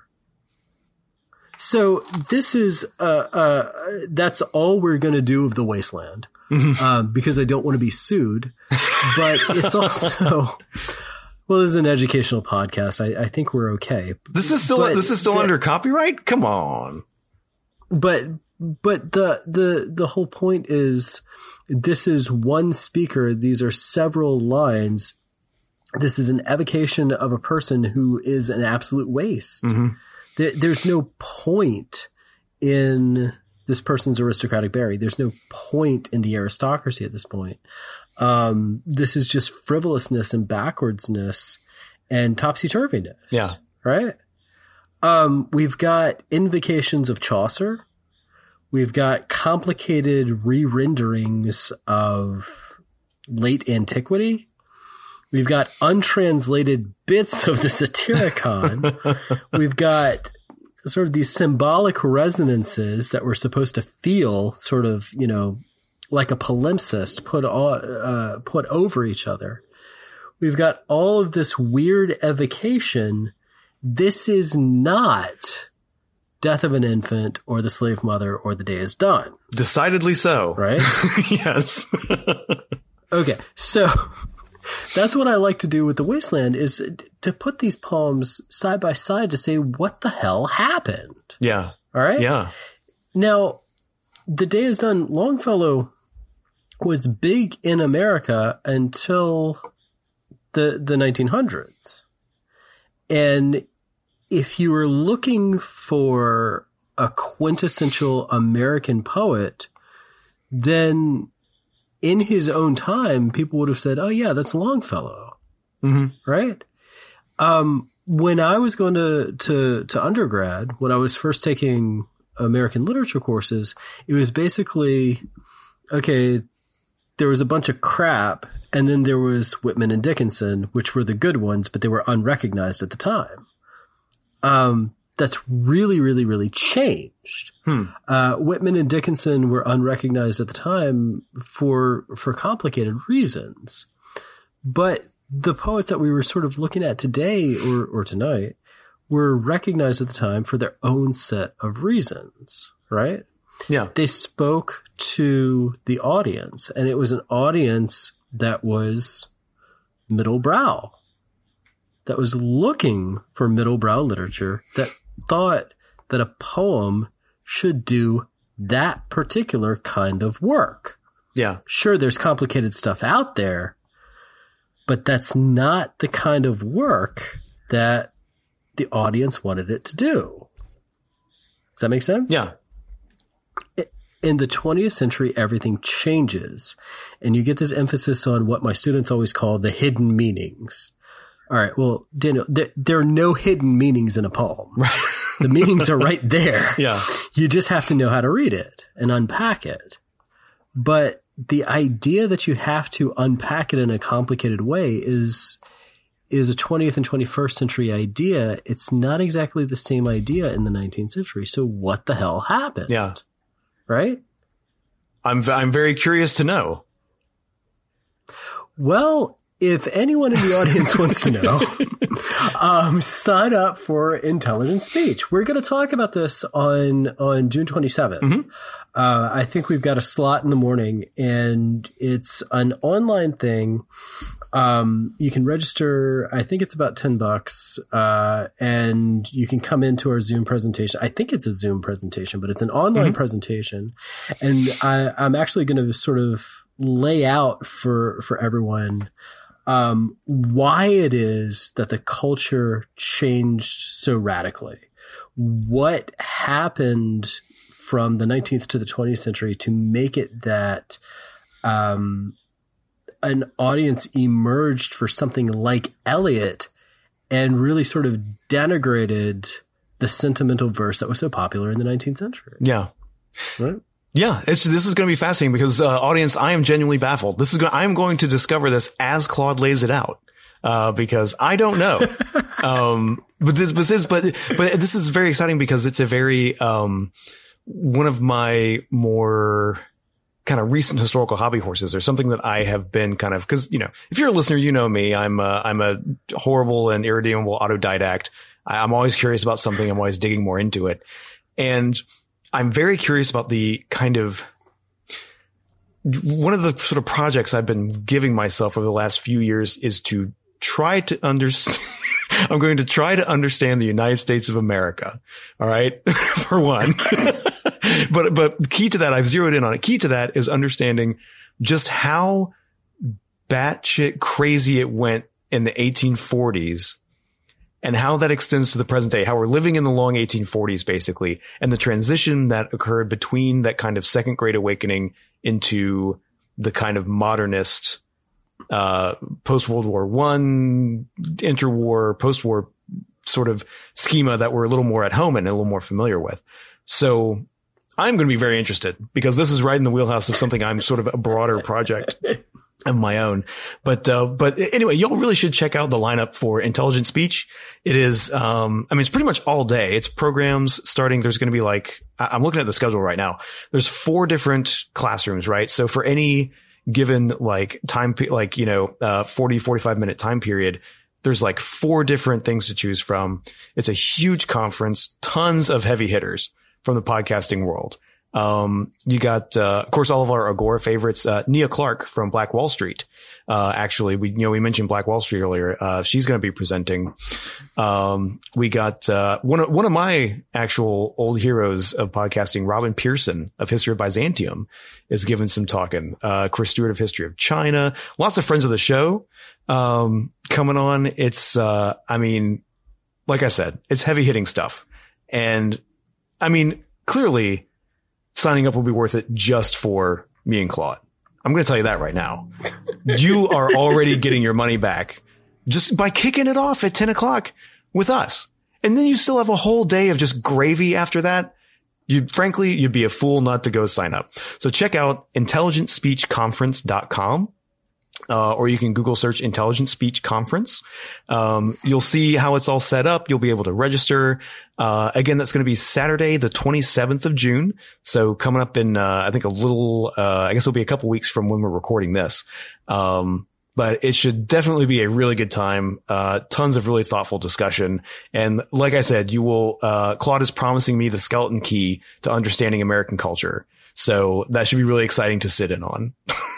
Speaker 5: So this is, uh, uh, that's all we're going to do of The Wasteland, um, because I don't want to be sued. But it's also, well, this is an educational podcast. I, I think we're okay.
Speaker 6: This is still,
Speaker 5: but
Speaker 6: this is still
Speaker 5: the,
Speaker 6: under copyright? Come on.
Speaker 5: But, but the, the, the whole point is, this is one speaker. These are several lines. This is an evocation of a person who is an absolute waste. Mm-hmm. There, there's no point in this person's aristocratic buried. There's no point in the aristocracy at this point. Um, this is just frivolousness and backwardsness and topsy-turviness.
Speaker 6: Yeah.
Speaker 5: Right? Um, we've got invocations of Chaucer. We've got complicated re-renderings of late antiquity. We've got untranslated bits of the Satyricon. We've got sort of these symbolic resonances that we're supposed to feel sort of, you know, like a palimpsest put on, uh, put over each other. We've got all of this weird evocation. This is not Death of an Infant or The Slave Mother or The Day is Done.
Speaker 6: Decidedly so.
Speaker 5: Right?
Speaker 6: Yes.
Speaker 5: Okay. So that's what I like to do with The Wasteland, is to put these poems side by side to say, what the hell happened?
Speaker 6: Yeah.
Speaker 5: All right.
Speaker 6: Yeah.
Speaker 5: Now, The Day is Done, Longfellow was big in America until the, the nineteen hundreds. And if you were looking for a quintessential American poet, then in his own time, people would have said, oh, yeah, that's Longfellow. Mm-hmm. Right? Um, when I was going to, to, to undergrad, when I was first taking American literature courses, it was basically, okay, there was a bunch of crap, and then there was Whitman and Dickinson, which were the good ones, but they were unrecognized at the time. Um, that's really, really, really changed. Hmm. Uh, Whitman and Dickinson were unrecognized at the time for, for complicated reasons. But the poets that we were sort of looking at today or, or tonight were recognized at the time for their own set of reasons, right?
Speaker 6: Yeah.
Speaker 5: They spoke to the audience, and it was an audience that was middle brow, that was looking for middle brow literature, that thought that a poem should do that particular kind of work.
Speaker 6: Yeah. Sure,
Speaker 5: there's complicated stuff out there, but that's not the kind of work that the audience wanted it to do. Does that make sense?
Speaker 6: Yeah.
Speaker 5: In the twentieth century, everything changes, and you get this emphasis on what my students always call the hidden meanings. All right. Well, Daniel, there, there are no hidden meanings in a poem. Right. The meanings are right there.
Speaker 6: Yeah.
Speaker 5: You just have to know how to read it and unpack it. But the idea that you have to unpack it in a complicated way is, is a twentieth and twenty-first century idea. It's not exactly the same idea in the nineteenth century. So what the hell happened?
Speaker 6: Yeah.
Speaker 5: Right?
Speaker 6: I'm, I'm very curious to know.
Speaker 5: Well, if anyone in the audience wants to know, um, sign up for Intelligent Speech. We're going to talk about this on, on June twenty-seventh. Mm-hmm. Uh, I think we've got a slot in the morning, and it's an online thing. Um, you can register. I think it's about ten bucks. Uh, and you can come into our Zoom presentation. I think it's a Zoom presentation, but it's an online mm-hmm. presentation. And I, I'm actually going to sort of lay out for, for everyone Um, why it is that the culture changed so radically, what happened from the nineteenth to the twentieth century to make it that um, an audience emerged for something like Eliot and really sort of denigrated the sentimental verse that was so popular in the nineteenth century.
Speaker 6: Yeah.
Speaker 5: Right?
Speaker 6: Yeah, it's, this is going to be fascinating because, uh, audience, I am genuinely baffled. This is going, I'm going to discover this as Claude lays it out, uh, because I don't know. um, but this, but this, but, but this is very exciting because it's a very, um, one of my more kind of recent historical hobby horses, or something that I have been kind of, cause, you know, if you're a listener, you know me, I'm a, I'm a horrible and irredeemable autodidact. I, I'm always curious about something. I'm always digging more into it. And I'm very curious about the kind of, one of the sort of projects I've been giving myself over the last few years is to try to understand, I'm going to try to understand the United States of America. All right. For one, but, but key to that, I've zeroed in on it. Key to that is understanding just how batshit crazy it went in the eighteen forties. And how that extends to the present day, how we're living in the long eighteen forties, basically, and the transition that occurred between that kind of second great awakening into the kind of modernist, uh, post-World War One, interwar, post-war sort of schema that we're a little more at home in and a little more familiar with. So I'm going to be very interested because this is right in the wheelhouse of something I'm sort of a broader project of my own. But, uh, but anyway, y'all really should check out the lineup for Intelligent Speech. It is, um, I mean, it's pretty much all day. It's programs starting. There's going to be like, I'm looking at the schedule right now. There's four different classrooms, right? So for any given like time, like, you know, uh, forty, forty-five minute time period, there's like four different things to choose from. It's a huge conference, tons of heavy hitters from the podcasting world. Um, you got, uh, of course, all of our Agora favorites, uh, Nia Clark from Black Wall Street. Uh, actually, we, you know, we mentioned Black Wall Street earlier. Uh, she's going to be presenting. Um, we got, uh, one of, one of my actual old heroes of podcasting, Robin Pearson of History of Byzantium, is giving some talking. Uh, Chris Stewart of History of China. Lots of friends of the show, um, coming on. It's, uh, I mean, like I said, it's heavy hitting stuff. And I mean, clearly, signing up will be worth it just for me and Claude. I'm going to tell you that right now. You are already getting your money back just by kicking it off at ten o'clock with us. And then you still have a whole day of just gravy after that. You, frankly, you'd be a fool not to go sign up. So check out intelligent speech conference dot com. Uh, or you can Google search Intelligent Speech Conference. Um, you'll see how it's all set up. You'll be able to register. Uh, again, that's going to be Saturday, the twenty-seventh of June. So coming up in, uh, I think a little, uh, I guess it'll be a couple weeks from when we're recording this. Um, but it should definitely be a really good time. Uh, tons of really thoughtful discussion. And like I said, you will, uh, Claude is promising me the skeleton key to understanding American culture. So that should be really exciting to sit in on.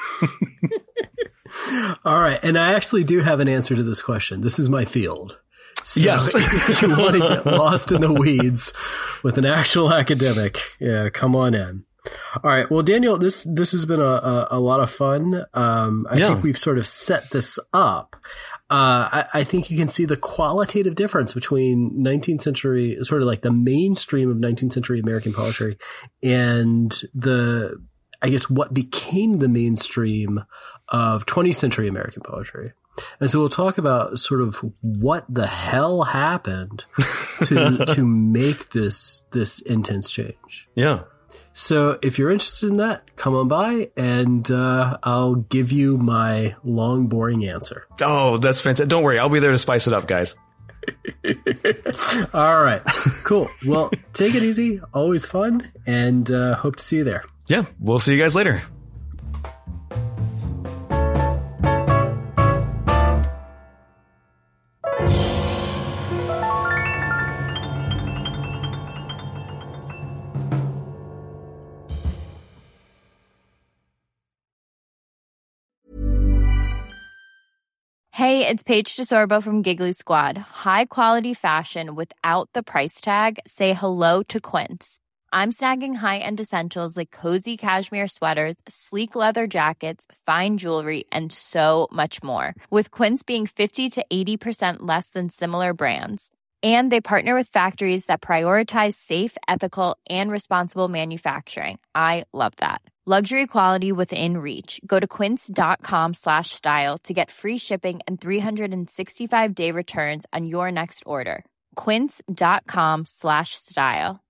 Speaker 5: All right. And I actually do have an answer to this question. This is my field. So
Speaker 6: yes.
Speaker 5: If you want to get lost in the weeds with an actual academic, yeah, come on in. All right. Well, Daniel, this, this has been a, a, a lot of fun. Um, I
Speaker 6: yeah.
Speaker 5: think we've sort of set this up. Uh, I, I think you can see the qualitative difference between nineteenth century, sort of like the mainstream of nineteenth century American poetry and the, I guess, what became the mainstream of twentieth century American poetry. And so we'll talk about sort of what the hell happened to, to make this, this intense change.
Speaker 6: Yeah.
Speaker 5: So if you're interested in that, come on by and, uh, I'll give you my long, boring answer.
Speaker 6: Oh, that's fantastic. Don't worry. I'll be there to spice it up, guys.
Speaker 5: All right. Cool. Well, take it easy. Always fun. And, uh, hope to see you there.
Speaker 6: Yeah. We'll see you guys later.
Speaker 7: Hey, it's Paige DeSorbo from Giggly Squad. High quality fashion without the price tag. Say hello to Quince. I'm snagging high-end essentials like cozy cashmere sweaters, sleek leather jackets, fine jewelry, and so much more. With Quince being fifty to eighty percent less than similar brands. And they partner with factories that prioritize safe, ethical, and responsible manufacturing. I love that. Luxury quality within reach. Go to quince.com slash style to get free shipping and three sixty-five day returns on your next order. Quince.com slash style.